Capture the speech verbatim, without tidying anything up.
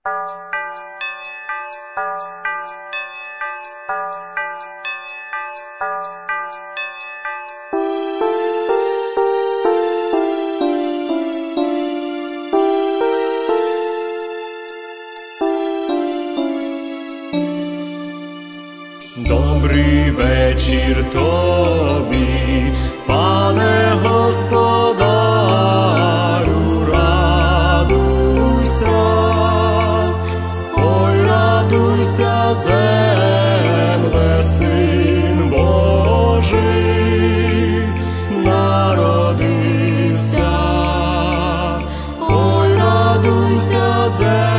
Добрий вечір тобі, пане господарю, радуйся, ой, радуйся, земле, Син Божий народився, ой, радуйся, земле.